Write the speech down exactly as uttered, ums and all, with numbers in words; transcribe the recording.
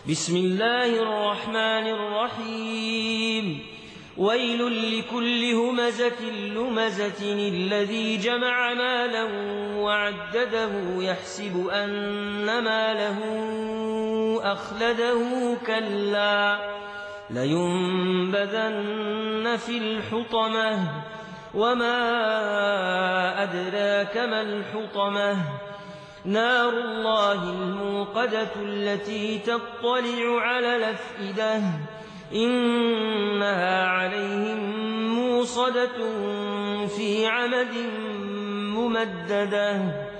بسم الله الرحمن الرحيم ويل لكل همزة لمزة الذي جمع مالا وعدده يحسب أن ماله أخلده كلا لينبذن في الحطمة وما أدراك ما الحطمة نار الله الموقدة التي تطلع على الأفئدة إنها عليهم موصدة في عمد ممددة.